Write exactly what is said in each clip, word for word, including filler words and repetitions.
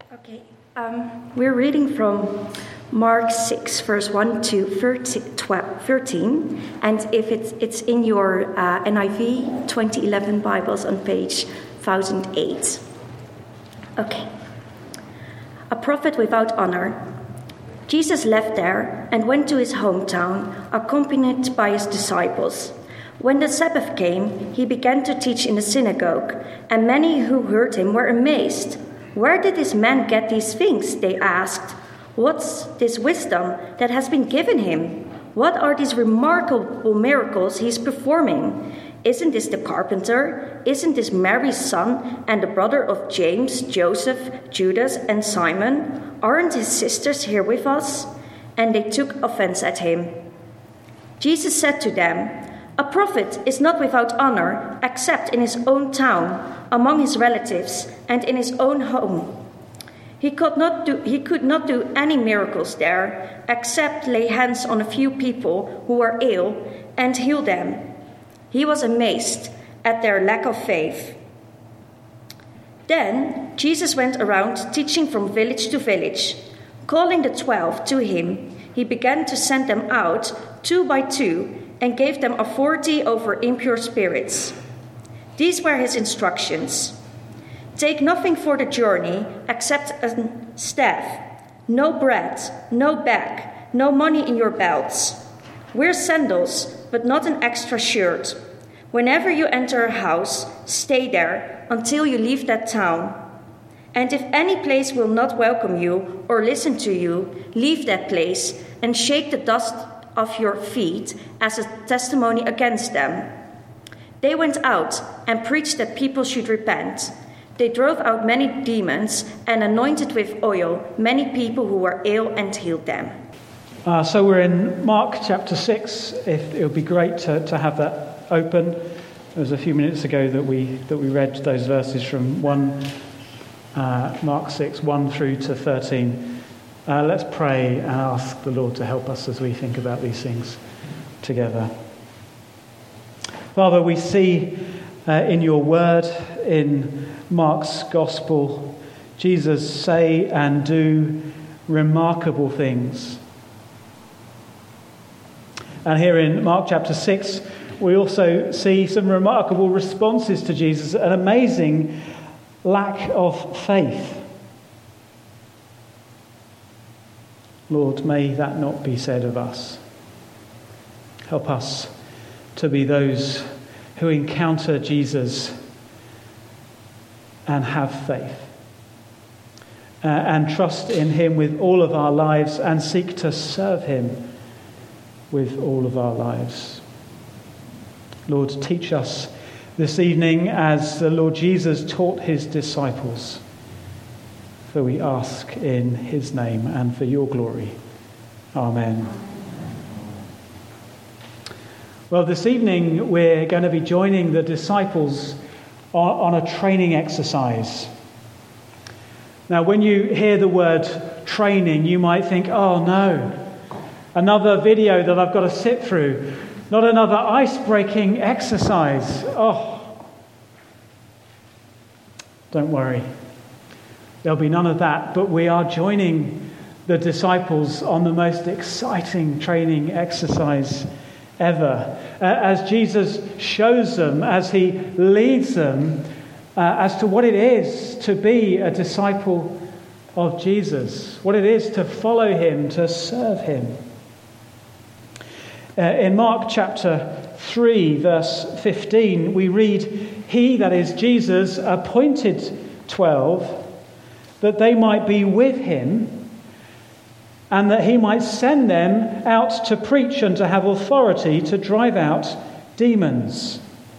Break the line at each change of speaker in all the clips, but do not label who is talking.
Okay, um, we're reading from Mark six, verse one to thirteen, and if it's it's in your uh, N I V twenty eleven Bibles on page one thousand eight. Okay. A prophet without honor. Jesus left there and went to his hometown, accompanied by his disciples. When the Sabbath came, he began to teach in the synagogue, and many who heard him were amazed. "Where did this man get these things?" they asked. "What's this wisdom that has been given him? What are these remarkable miracles he's performing? Isn't this the carpenter? Isn't this Mary's son and the brother of James, Joseph, Judas, and Simon? Aren't his sisters here with us?" And they took offense at him. Jesus said to them, "A prophet is not without honor except in his own town, among his relatives, and in his own home." He could not do, he could not do any miracles there, except lay hands on a few people who were ill and heal them. He was amazed at their lack of faith. Then Jesus went around teaching from village to village. Calling the twelve to him, he began to send them out two by two and gave them authority over impure spirits. These were his instructions. "Take nothing for the journey except a staff, no bread, no bag, no money in your belts. Wear sandals, but not an extra shirt. Whenever you enter a house, stay there until you leave that town. And if any place will not welcome you or listen to you, leave that place and shake the dust off your feet as a testimony against them." They went out and preached that people should repent. They drove out many demons and anointed with oil many people who were ill and healed them.
Uh, so we're in Mark chapter six. If it would be great to, to have that open. It was a few minutes ago that we that we read those verses from one uh, Mark six, one through to thirteen. Uh, let's pray and ask the Lord to help us as we think about these things together. Father, we see uh, in your word, in Mark's gospel, Jesus say and do remarkable things. And here in Mark chapter six, we also see some remarkable responses to Jesus, an amazing lack of faith. Lord, may that not be said of us. Help us to be those who encounter Jesus and have faith uh, and trust in him with all of our lives and seek to serve him with all of our lives. Lord, teach us this evening as the Lord Jesus taught his disciples. For we ask in his name and for your glory. Amen. Well, this evening we're going to be joining the disciples on, on a training exercise. Now, when you hear the word training, you might think, oh no, another video that I've got to sit through, not another ice-breaking exercise. Oh, don't worry. There'll be none of that, but we are joining the disciples on the most exciting training exercise ever. Uh, as Jesus shows them, as he leads them, uh, as to what it is to be a disciple of Jesus, what it is to follow him, to serve him. Uh, in Mark chapter three, verse fifteen, we read, "He," that is Jesus, "appointed twelve, that they might be with him, and that he might send them out to preach and to have authority to drive out demons."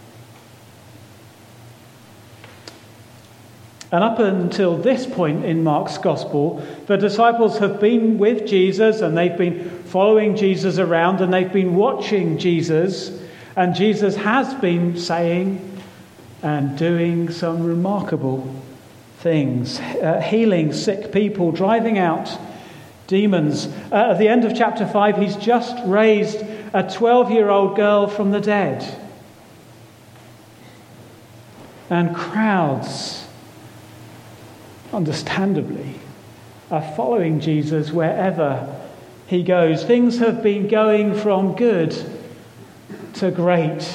And up until this point in Mark's gospel, the disciples have been with Jesus and they've been following Jesus around and they've been watching Jesus. And Jesus has been saying and doing some remarkable things, uh, healing sick people, driving out demons. Uh, at the end of chapter five, he's just raised a twelve-year-old girl from the dead. And crowds understandably, are following Jesus wherever he goes. Things have been going from good to great.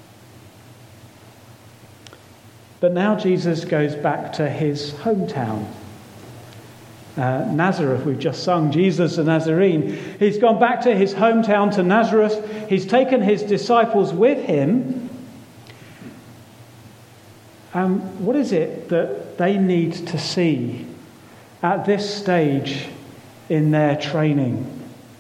But now Jesus goes back to his hometown. Uh, Nazareth, we've just sung Jesus the Nazarene. He's gone back to his hometown, to Nazareth. He's taken his disciples with him. And um, what is it that they need to see at this stage in their training?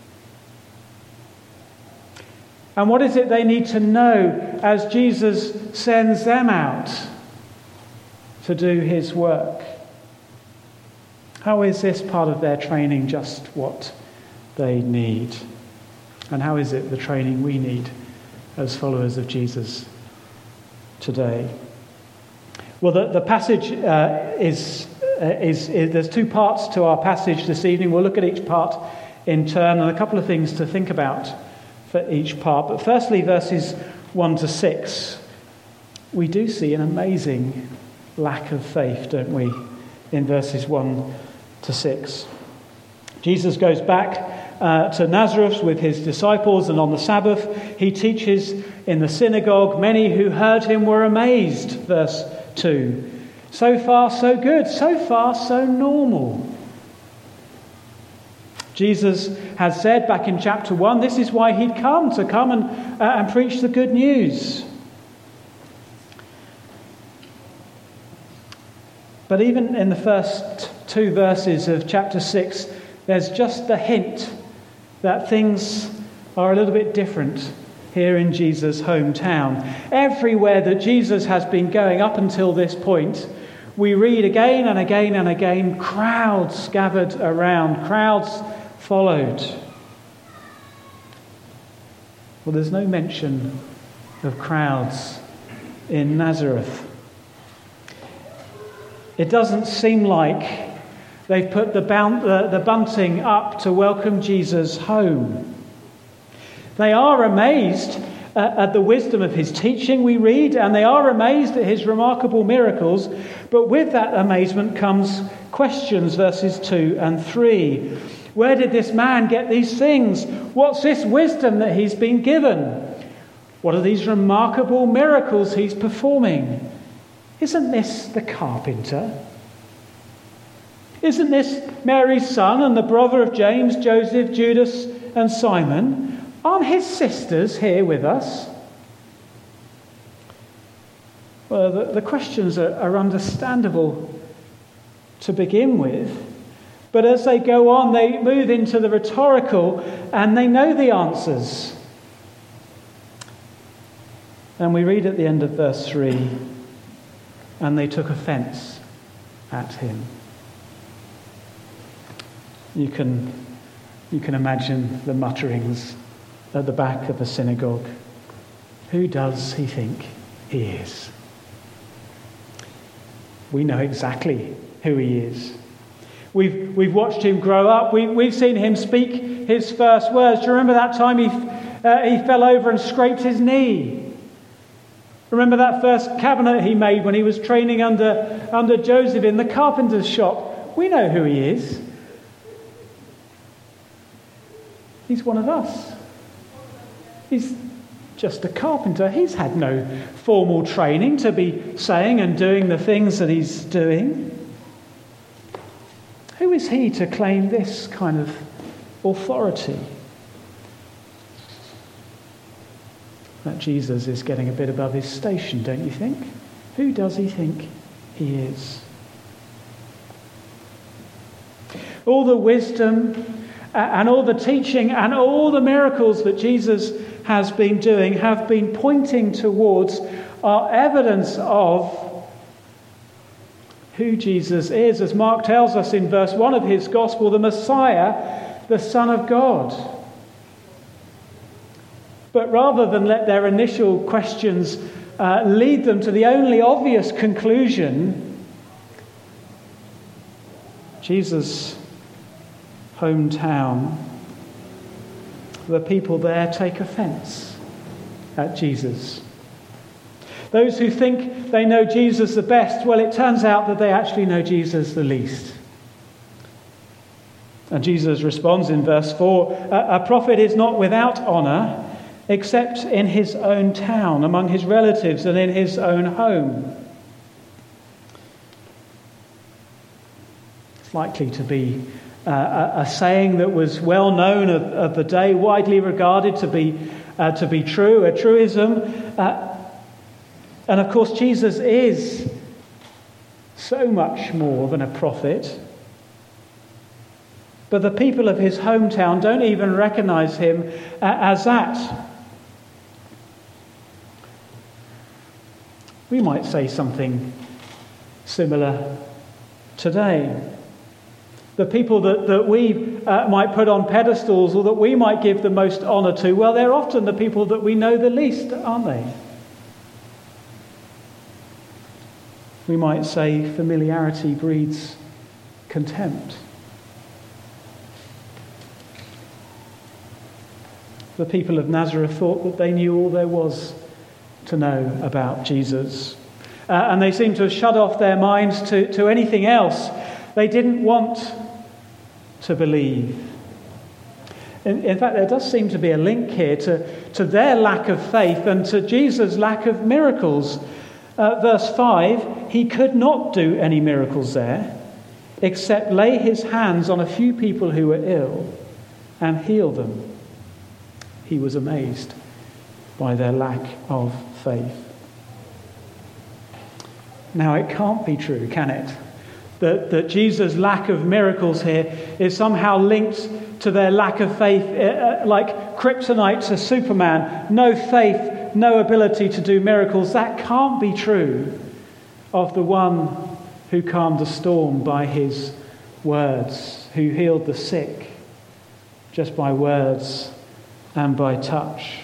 And what is it they need to know as Jesus sends them out to do his work? How is this part of their training just what they need? And how is it the training we need as followers of Jesus today? Well, the, the passage uh, is, uh, is, is, there's two parts to our passage this evening. We'll look at each part in turn and a couple of things to think about for each part. But firstly, verses one to six, we do see an amazing lack of faith, don't we, in verses one to six. Jesus goes back uh, to Nazareth with his disciples, and on the Sabbath he teaches in the synagogue. Many who heard him were amazed, verse two. So far so good, so far so normal. Jesus has said back in chapter one, this is why he'd come, to come and, uh, and preach the good news. But even in the first two verses of chapter six, there's just the hint that things are a little bit different here in Jesus' hometown. Everywhere that Jesus has been going up until this point, we read again and again and again, crowds gathered around, crowds followed. Well, there's no mention of crowds in Nazareth. It doesn't seem like they've put the, bount, the, the bunting up to welcome Jesus home. They are amazed uh, at the wisdom of his teaching, we read, and they are amazed at his remarkable miracles. But with that amazement comes questions, verses two and three. Where did this man get these things? What's this wisdom that he's been given? What are these remarkable miracles he's performing? Isn't this the carpenter? Isn't this Mary's son and the brother of James, Joseph, Judas, and Simon? Aren't his sisters here with us? Well, the, the questions are, are understandable to begin with. But as they go on, they move into the rhetorical and they know the answers. And we read at the end of verse three, and they took offence at him. You can, you can imagine the mutterings at the back of the synagogue. Who does he think he is? We know exactly who he is. We've, we've watched him grow up. We, we've seen him speak his first words. Do you remember that time he, uh, he fell over and scraped his knee? Remember that first cabinet he made when he was training under, under Joseph in the carpenter's shop? We know who he is. He's one of us. He's just a carpenter. He's had no formal training to be saying and doing the things that he's doing. Who is he to claim this kind of authority? That Jesus is getting a bit above his station, don't you think? Who does he think he is? All the wisdom and all the teaching and all the miracles that Jesus has been doing have been pointing towards are evidence of who Jesus is. As Mark tells us in verse one of his gospel, the Messiah, the Son of God. But rather than let their initial questions uh, lead them to the only obvious conclusion, Jesus' hometown, the people there take offence at Jesus. Those who think they know Jesus the best, well, it turns out that they actually know Jesus the least. And Jesus responds in verse four, a prophet is not without honor except in his own town, among his relatives, and in his own home. It's likely to be uh, a, a saying that was well known of, of the day, widely regarded to be uh, to be true, a truism. Uh, and of course, Jesus is so much more than a prophet. But the people of his hometown don't even recognize him uh, as that. We might say something similar today. The people that, that we uh, might put on pedestals or that we might give the most honour to, well, they're often the people that we know the least, aren't they? We might say familiarity breeds contempt. The people of Nazareth thought that they knew all there was to know about Jesus. Uh, and they seemed to have shut off their minds to, to anything else. They didn't want to believe. In, in fact, there does seem to be a link here to, to their lack of faith and to Jesus' lack of miracles. Uh, verse five, he could not do any miracles there, except lay his hands on a few people who were ill and heal them. He was amazed by their lack of faith. Now, it can't be true, can it? That, that Jesus' lack of miracles here is somehow linked to their lack of faith, uh, like kryptonite to Superman. No faith, no ability to do miracles. That can't be true of the one who calmed the storm by his words, who healed the sick just by words and by touch.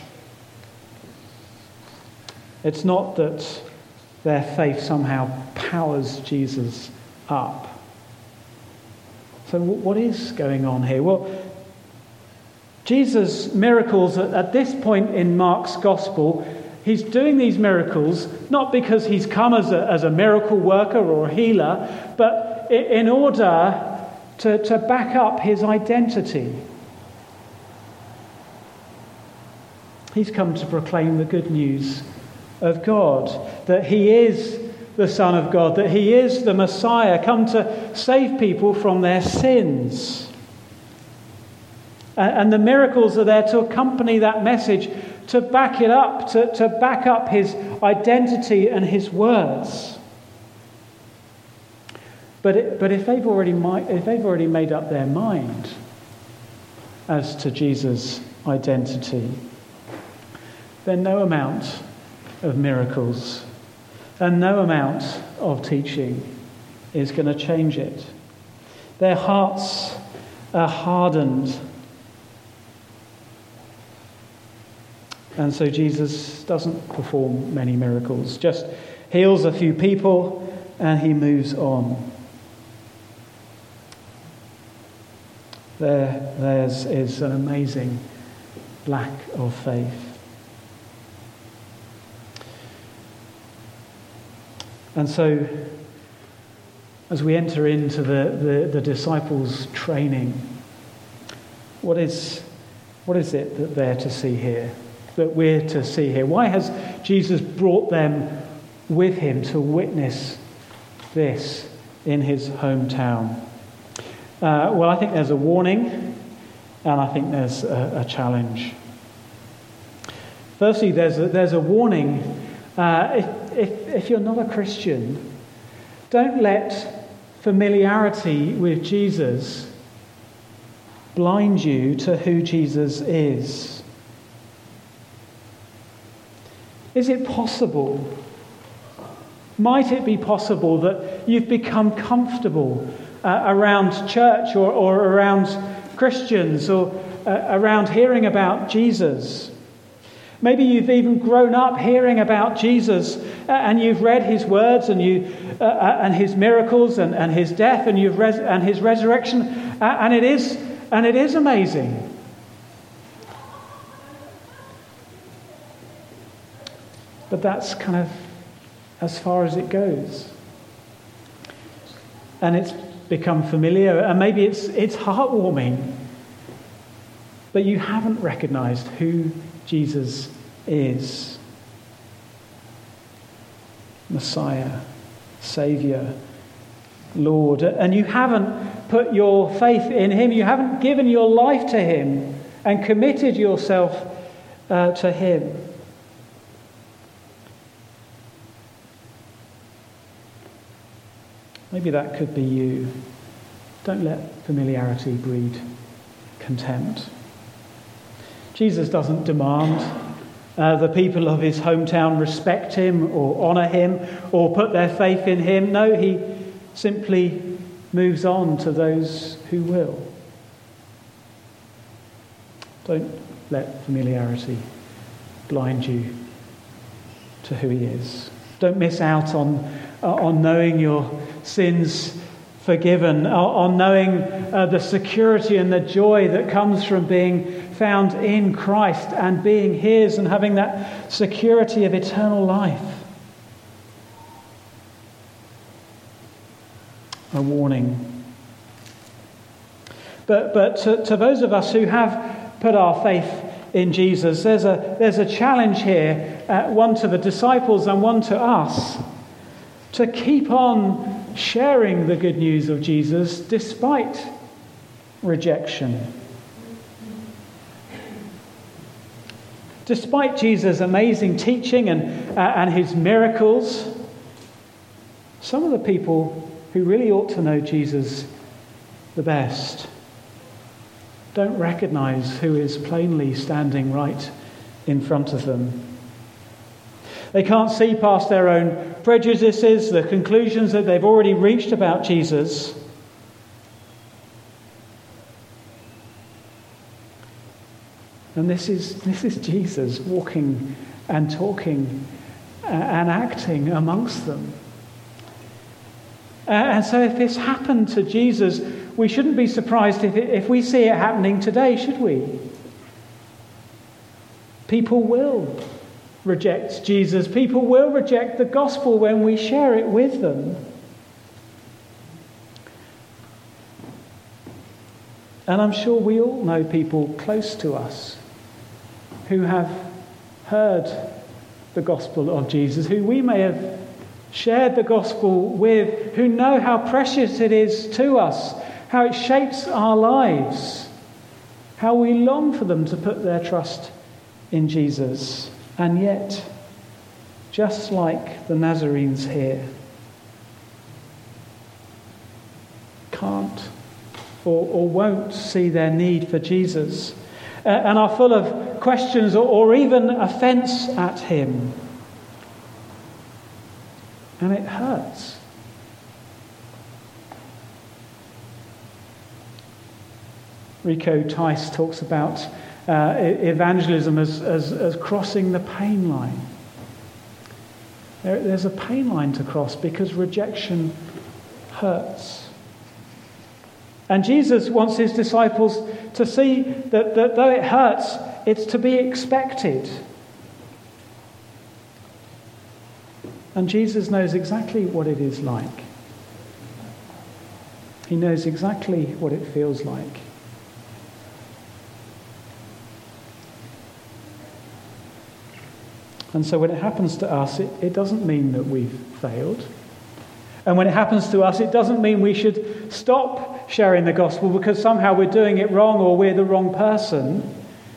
It's not that their faith somehow powers Jesus up. So what is going on here? Well, Jesus' miracles at this point in Mark's gospel, he's doing these miracles not because he's come as a, as a miracle worker or a healer, but in order to, to back up his identity. He's come to proclaim the good news of God, that he is the Son of God, that he is the Messiah, come to save people from their sins. And the miracles are there to accompany that message, to back it up, to, to back up his identity and his words. But it, but if they've already if they've already made up their mind as to Jesus' identity, then no amount of miracles and no amount of teaching is going to change it. Their hearts are hardened. And so Jesus doesn't perform many miracles, just heals a few people and he moves on. There, theirs is an amazing lack of faith. And so, as we enter into the, the, the disciples' training, what is, what is it that they're to see here, that we're to see here? Why has Jesus brought them with him to witness this in his hometown? Uh, well, I think there's a warning, and I think there's a, a challenge. Firstly, there's a, there's a warning. Uh, if, if, if you're not a Christian, don't let familiarity with Jesus blind you to who Jesus is. Is it possible? Might it be possible that you've become comfortable uh, around church or, or around Christians or uh, around hearing about Jesus? Maybe you've even grown up hearing about Jesus uh, and you've read his words and you uh, uh, and his miracles and, and his death and you've res- and his resurrection uh, and it is and it is amazing. But that's kind of as far as it goes. And it's become familiar, and maybe it's it's heartwarming, but you haven't recognized who Jesus is. Messiah, Saviour, Lord. And you haven't put your faith in him, you haven't given your life to him and committed yourself uh, to him. Maybe that could be you. Don't let familiarity breed contempt. Jesus doesn't demand uh, the people of his hometown respect him or honour him or put their faith in him. No, he simply moves on to those who will. Don't let familiarity blind you to who he is. Don't miss out on, uh, on knowing your sins forgiven, on knowing uh, the security and the joy that comes from being found in Christ and being his and having that security of eternal life. A warning. But but to, to those of us who have put our faith in Jesus, there's a there's a challenge here, uh, one to the disciples and one to us, to keep on sharing the good news of Jesus despite rejection. Despite Jesus' amazing teaching and, uh, and his miracles, some of the people who really ought to know Jesus the best don't recognize who is plainly standing right in front of them. They can't see past their own prejudices, the conclusions that they've already reached about Jesus. And this is this is Jesus walking and talking and acting amongst them. And so if this happened to Jesus, we shouldn't be surprised if, it, if we see it happening today, should we? People will reject Jesus. People will reject the gospel when we share it with them. And I'm sure we all know people close to us who have heard the gospel of Jesus, who we may have shared the gospel with, who know how precious it is to us, how it shapes our lives, how we long for them to put their trust in Jesus. And yet, just like the Nazarenes here, can't or, or won't see their need for Jesus, uh, and are full of questions or, or even offence at him. And it hurts. Rico Tice talks about uh, evangelism as, as, as crossing the pain line. There, there's a pain line to cross because rejection hurts. And Jesus wants his disciples to see that, that though it hurts, it's to be expected. And Jesus knows exactly what it is like. He knows exactly what it feels like. And so when it happens to us, it, it doesn't mean that we've failed. And when it happens to us, it doesn't mean we should stop sharing the gospel because somehow we're doing it wrong or we're the wrong person.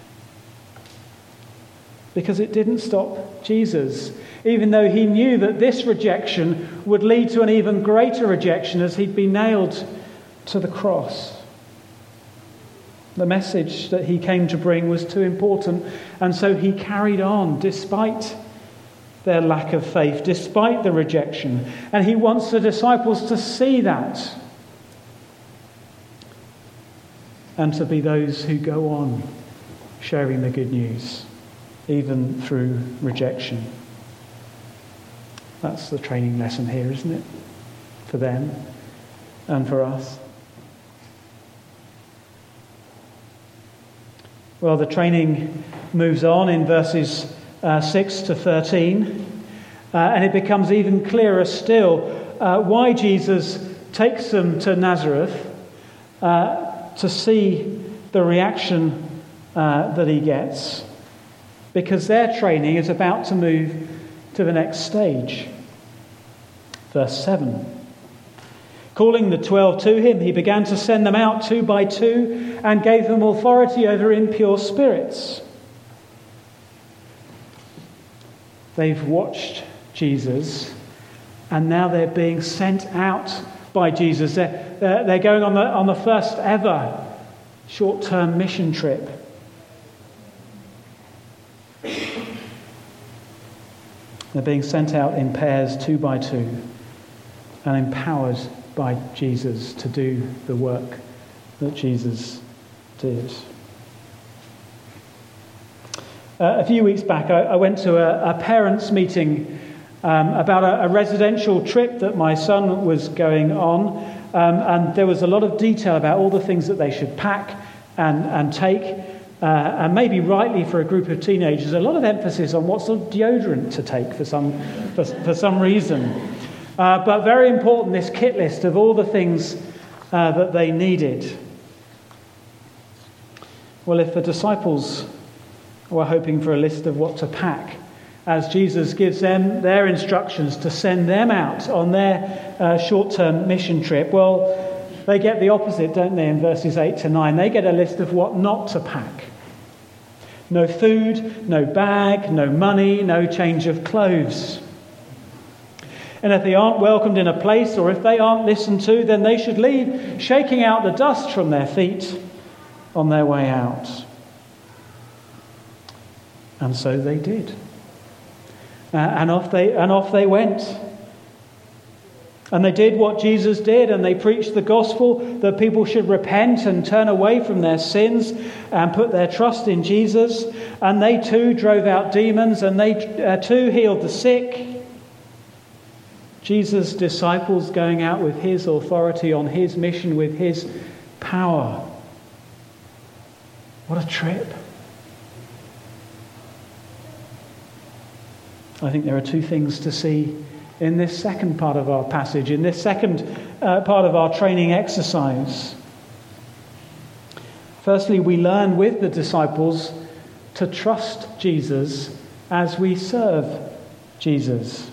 Because it didn't stop Jesus, even though he knew that this rejection would lead to an even greater rejection as he'd be nailed to the cross. The message that he came to bring was too important, and so he carried on despite their lack of faith, despite the rejection. And he wants the disciples to see that and to be those who go on sharing the good news, even through rejection. That's the training lesson here, isn't it? For them and for us. Well, the training moves on in verses uh, six to thirteen. Uh, and it becomes even clearer still uh, why Jesus takes them to Nazareth uh, to see the reaction uh, that he gets. Because their training is about to move to the next stage. Verse seven. Calling the twelve to him, he began to send them out two by two and gave them authority over impure spirits. They've watched Jesus and now they're being sent out by Jesus. They're, they're going on the, on the first ever short-term mission trip. They're being sent out in pairs, two by two, and empowered by Jesus to do the work that Jesus did. Uh, a few weeks back, I, I went to a, a parents' meeting um, about a, a residential trip that my son was going on, um, and there was a lot of detail about all the things that they should pack and, and take, uh, and maybe rightly for a group of teenagers, a lot of emphasis on what sort of deodorant to take for some for, for some reason. Uh, but very important, this kit list of all the things uh, that they needed. Well, if the disciples were hoping for a list of what to pack, as Jesus gives them their instructions to send them out on their uh, short-term mission trip, well, they get the opposite, don't they, in verses eight to nine. They get a list of what not to pack. No food, no bag, no money, no change of clothes. And if they aren't welcomed in a place, or if they aren't listened to, then they should leave shaking out the dust from their feet on their way out. And so they did. Uh, and off they and off they went. And they did what Jesus did, and they preached the gospel that people should repent and turn away from their sins and put their trust in Jesus. And they too drove out demons, and they uh, too healed the sick. Jesus' disciples going out with his authority on his mission, with his power. What a trip. I think there are two things to see in this second part of our passage, in this second uh, part of our training exercise. Firstly, we learn with the disciples to trust Jesus as we serve Jesus.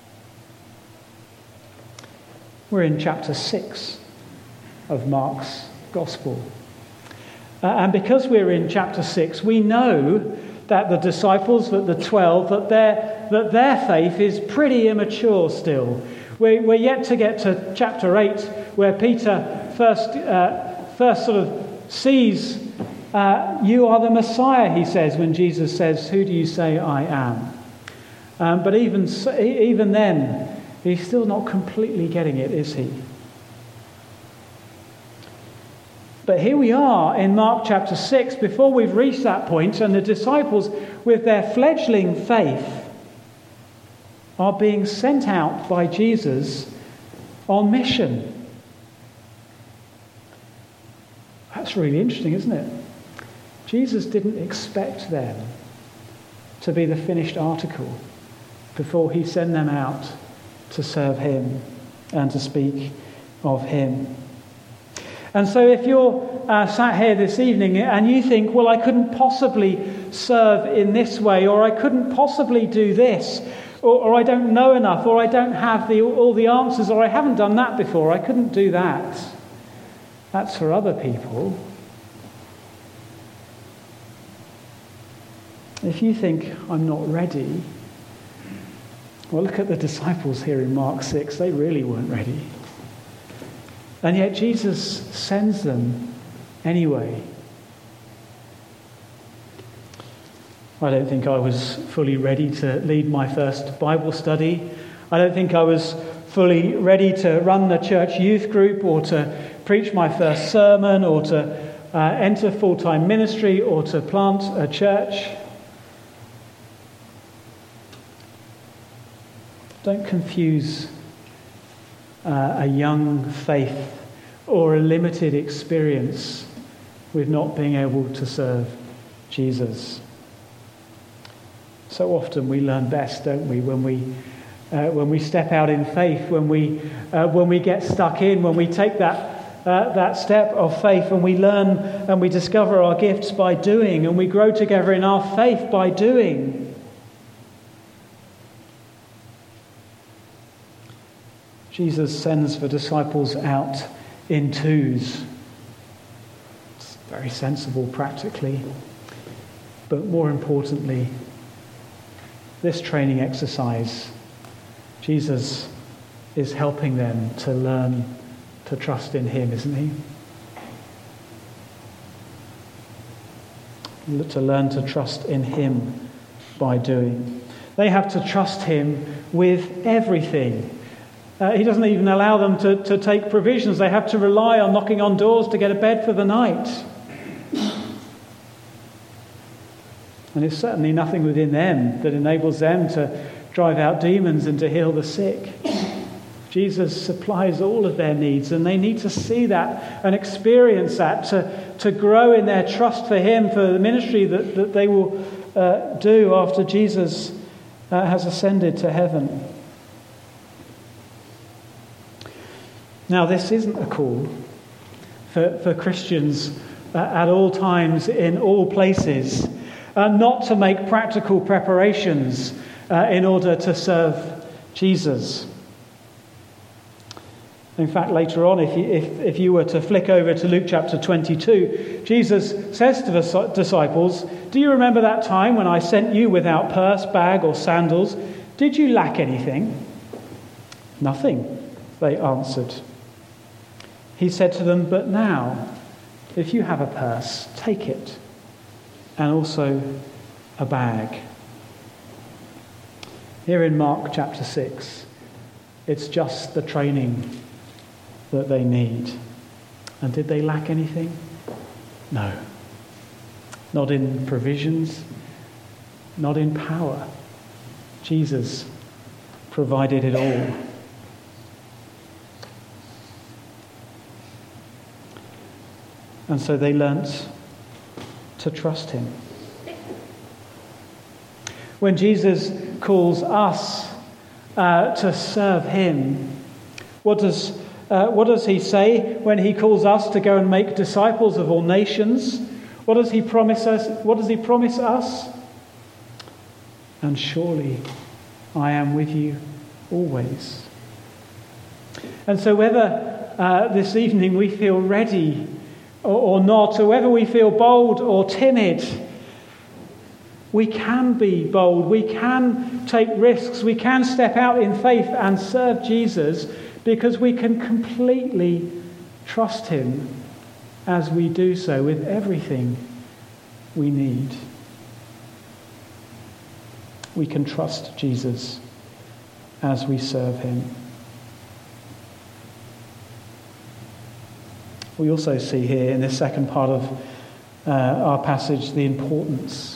We're in chapter six of Mark's Gospel. Uh, and because we're in chapter six, we know that the disciples, that the twelve, that their, that their faith is pretty immature still. We're, we're yet to get to chapter eight, where Peter first, uh, first sort of sees, uh, you are the Messiah, he says, when Jesus says, who do you say I am? Um, but even, even then, he's still not completely getting it, is he? But here we are in Mark chapter six, before we've reached that point, and the disciples, with their fledgling faith, are being sent out by Jesus on mission. That's really interesting, isn't it? Jesus didn't expect them to be the finished article before he sent them out to serve him and to speak of him. And so if you're uh, sat here this evening and you think, well, I couldn't possibly serve in this way, or I couldn't possibly do this, or, or I don't know enough, or I don't have the, all the answers, or I haven't done that before, I couldn't do that. That's for other people. If you think, I'm not ready, well, look at the disciples here in Mark six. They really weren't ready. And yet Jesus sends them anyway. I don't think I was fully ready to lead my first Bible study. I don't think I was fully ready to run the church youth group, or to preach my first sermon, or to uh, enter full-time ministry, or to plant a church. Don't confuse uh, a young faith or a limited experience with not being able to serve Jesus. So often we learn best, don't we, when we uh, when we step out in faith, when we uh, when we get stuck in, when we take that uh, that step of faith, and we learn and we discover our gifts by doing, and we grow together in our faith by doing. Jesus sends the disciples out in twos. It's very sensible practically. But more importantly, this training exercise, Jesus is helping them to learn to trust in him, isn't he? To learn to trust in him by doing. They have to trust him with everything. Uh, he doesn't even allow them to, to take provisions. They have to rely on knocking on doors to get a bed for the night. And it's certainly nothing within them that enables them to drive out demons and to heal the sick. Jesus supplies all of their needs, and they need to see that and experience that to, to grow in their trust for him, for the ministry that, that they will uh, do after Jesus uh, has ascended to heaven. Now, this isn't a call for, for Christians uh, at all times, in all places, uh, not to make practical preparations uh, in order to serve Jesus. In fact, later on, if you, if, if you were to flick over to Luke chapter twenty-two, Jesus says to the disciples, "Do you remember that time when I sent you without purse, bag, or sandals? Did you lack anything?" "Nothing," they answered. He said to them, "But now, if you have a purse, take it, and also a bag." Here in Mark chapter six, it's just the training that they need. And did they lack anything? No. Not in provisions, not in power. Jesus provided it all. And so they learnt to trust him. When Jesus calls us uh, to serve him, what does uh, what does he say when he calls us to go and make disciples of all nations? What does he promise us? What does he promise us? "And surely I am with you always." And so whether uh, this evening we feel ready or, or not, or whether we feel bold or timid, we can be bold, we can take risks, we can step out in faith and serve Jesus, because we can completely trust him as we do so with everything we need. We can trust Jesus as we serve him. We also see here in this second part of uh, our passage the importance,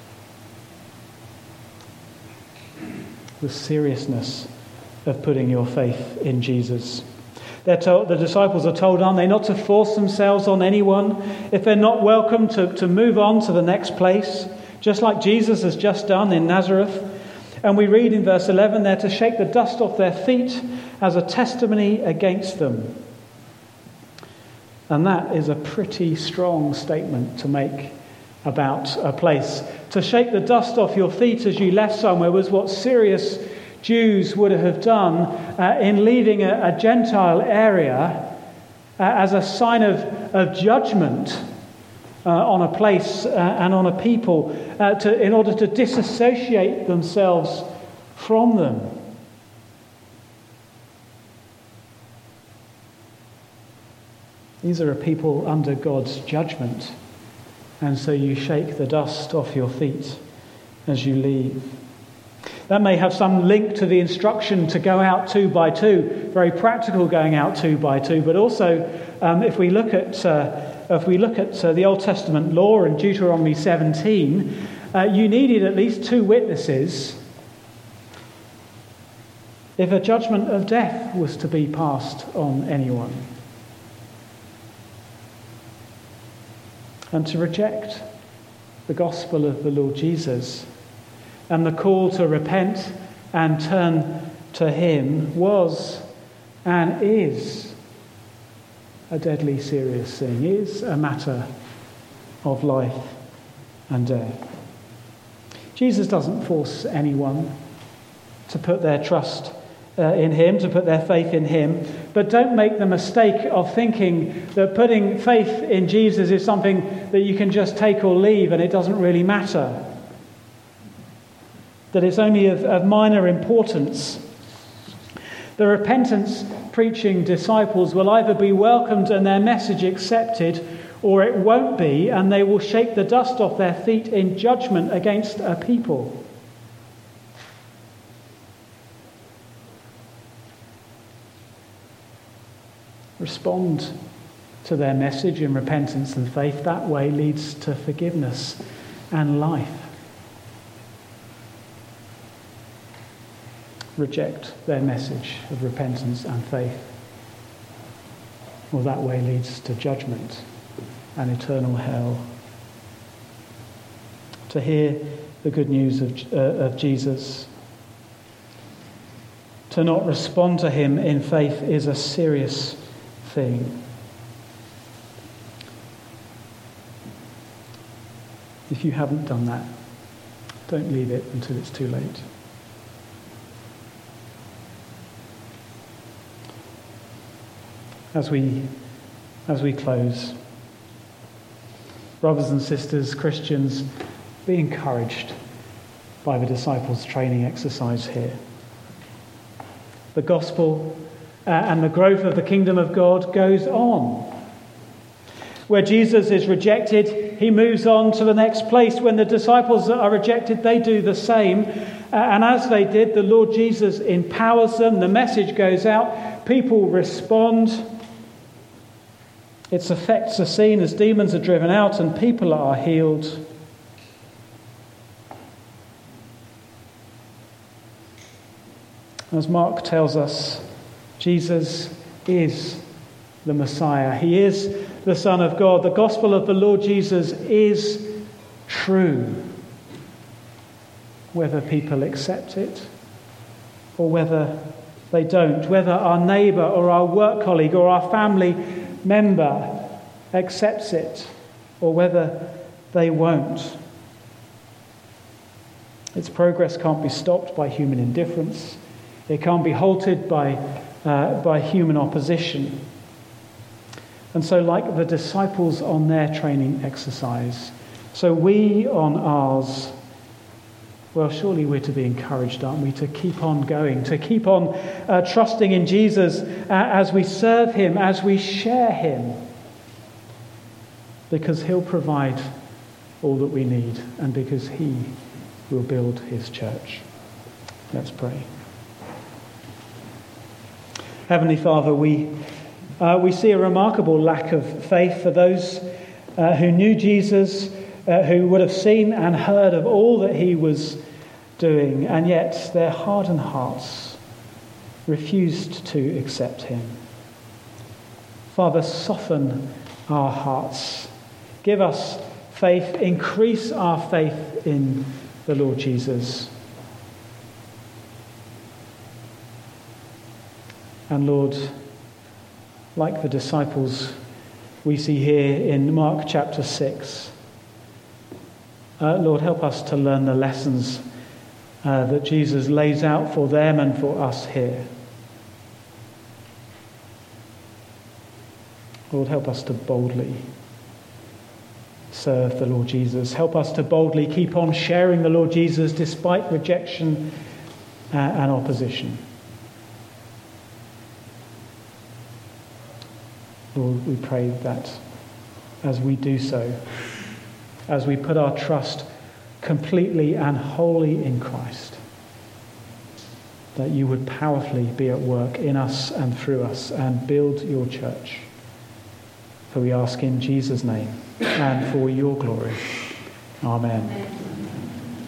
the seriousness of putting your faith in Jesus. They're told, the disciples are told, aren't they, not to force themselves on anyone. If they're not welcome, to, to move on to the next place, just like Jesus has just done in Nazareth. And we read in verse eleven, they're to shake the dust off their feet as a testimony against them. And that is a pretty strong statement to make about a place. To shake the dust off your feet as you left somewhere was what serious Jews would have done uh, in leaving a, a Gentile area uh, as a sign of, of judgment uh, on a place uh, and on a people, uh, to, in order to disassociate themselves from them. These are a people under God's judgment, and so you shake the dust off your feet as you leave. That may have some link to the instruction to go out two by two, very practical going out two by two. But also, um, if we look at uh, if we look at uh, the Old Testament law in Deuteronomy seventeen, uh, you needed at least two witnesses if a judgment of death was to be passed on anyone. And to reject the gospel of the Lord Jesus and the call to repent and turn to him was and is a deadly serious thing, is a matter of life and death. Jesus doesn't force anyone to put their trust uh, in him, to put their faith in him, but don't make the mistake of thinking that putting faith in Jesus is something that you can just take or leave and it doesn't really matter, that it's only of, of minor importance. The repentance preaching disciples will either be welcomed and their message accepted, or it won't be, and they will shake the dust off their feet in judgment against a people. Respond to their message in repentance and faith. That way leads to forgiveness and life. Reject their message of repentance and faith. Well, that way leads to judgment and eternal hell. To hear the good news of, uh, of Jesus, to not respond to him in faith is a serious thing. If you haven't done that, don't leave it until it's too late. As we, as we close, brothers and sisters, Christians, be encouraged by the disciples' training exercise here. The gospel uh, and the growth of the kingdom of God goes on. Where Jesus is rejected, he moves on to the next place. When the disciples are rejected, they do the same. Uh, and as they did, the Lord Jesus empowers them. The message goes out. People respond. Its effects are seen as demons are driven out and people are healed. As Mark tells us, Jesus is the Messiah. He is the Son of God. The gospel of the Lord Jesus is true, whether people accept it or whether they don't, whether our neighbour or our work colleague or our family member accepts it or whether they won't. Its progress can't be stopped by human indifference. It can't be halted by, uh, by human opposition. And so, like the disciples on their training exercise, so we on ours, well, surely we're to be encouraged, aren't we, to keep on going, to keep on uh, trusting in Jesus uh, as we serve him, as we share him, because he'll provide all that we need and because he will build his church. Let's pray. Heavenly Father, we uh, we see a remarkable lack of faith for those uh, who knew Jesus, uh, who would have seen and heard of all that he was doing, and yet their hardened hearts refused to accept him. Father, soften our hearts. Give us faith. Increase our faith in the Lord Jesus. And Lord, like the disciples we see here in Mark chapter six, uh, Lord, help us to learn the lessons uh, that Jesus lays out for them and for us here. Lord, help us to boldly serve the Lord Jesus. Help us to boldly keep on sharing the Lord Jesus despite rejection uh, and opposition. Lord, we pray that as we do so, as we put our trust completely and wholly in Christ, that you would powerfully be at work in us and through us and build your church. For we ask in Jesus' name and for your glory. Amen. Amen.